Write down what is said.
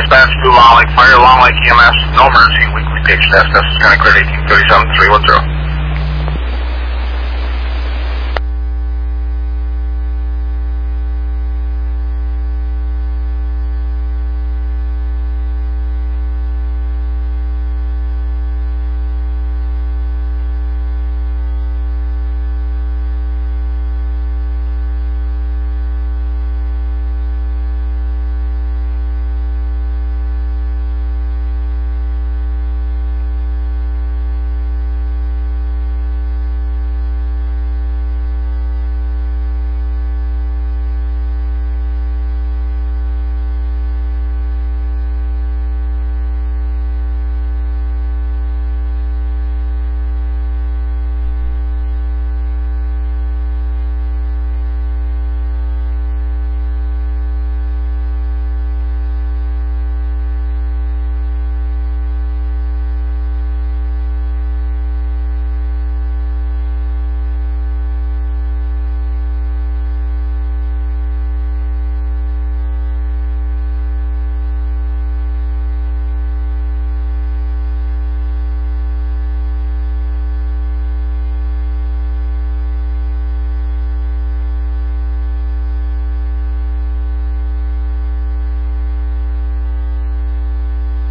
dispatch to Long Lake Fire, Long Lake EMS, no emergency, weekly page test. This is County Clear 1837-310.